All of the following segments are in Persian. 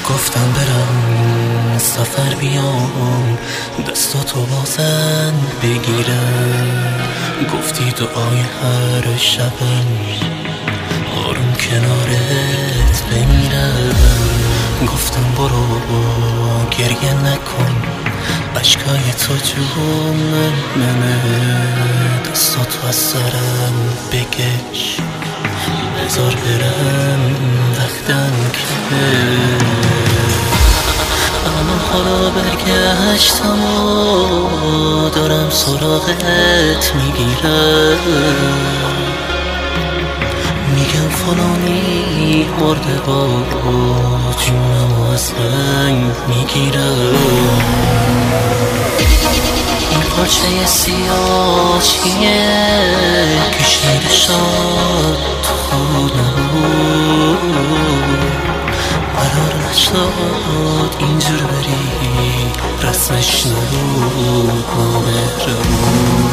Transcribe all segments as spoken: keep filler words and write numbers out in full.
گفتم برم سفر بیام دستاتو بازم بگیرم، گفتی دعای هر شبم آروم کنارت بمیرم. گفتم برو گریه نکن، اشکای تو جون منه، دستاتو از سرم بکش بذار برم وقتم که اما حالا برگشتم و دارم سراغت میگیرم، میگم فلانی مرده با جونم از من میگیرم. این پارچه سیاه چیه که شنیده شد تو خونم، قرار نشد اینجور بری رسمش نبود مهرمون.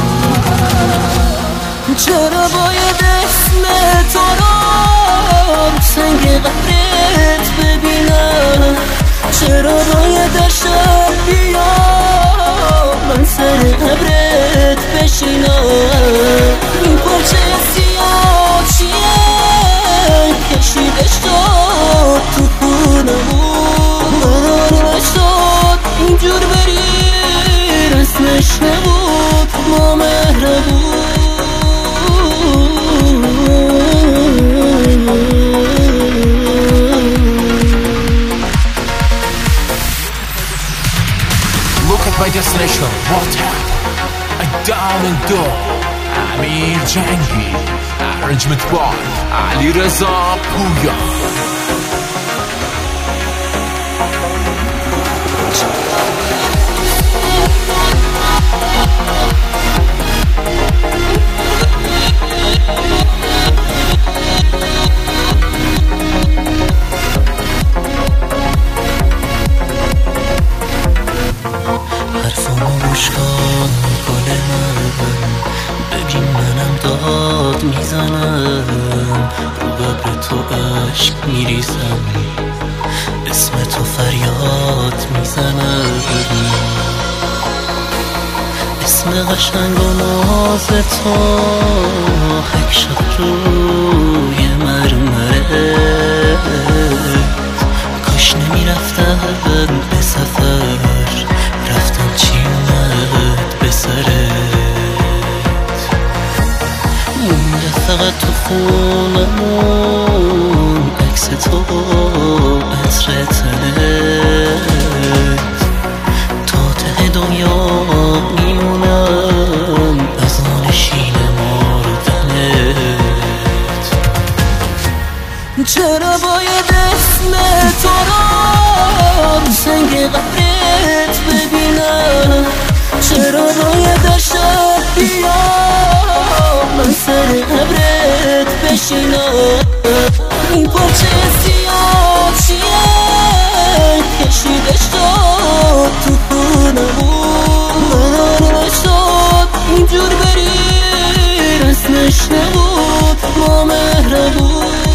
چرا باید اسم تو رو سنگ قبرت ببینم؟ چرا باید در شب بیام من سر قبرت بشینم؟ این پارچه سیاه چیه کشیده شد تو خونمون، قرار نشد اینجور بری رسمش نبود ما مهربون. Look at my destination, water, a diamond door, Amir Jangi, arrangement by Ali Reza Puya. گوش کن گل من، ببین منم داد میزنم، رو ببر تو عشق میریزم، اسم تو فریاد میزنم، اسم قشنگ و ناز تو حک شد روی مرمره، کاش نمیرفتم به سفر رفتم چی اومد به سرت، مونده فقط تو خونمون عکس تو عطر تنت، تا ته دنیا میمونم از نشین مردنت. چرا باید اسم تو رو سنگ قبرت ببینم؟ چرا باید در شب بیام من سر قبرت بشینم؟ این پارچه سیاه چیه کشیده شد تو خونمون، قرار نشد اینجور بری رسمش نبود ما مهربون.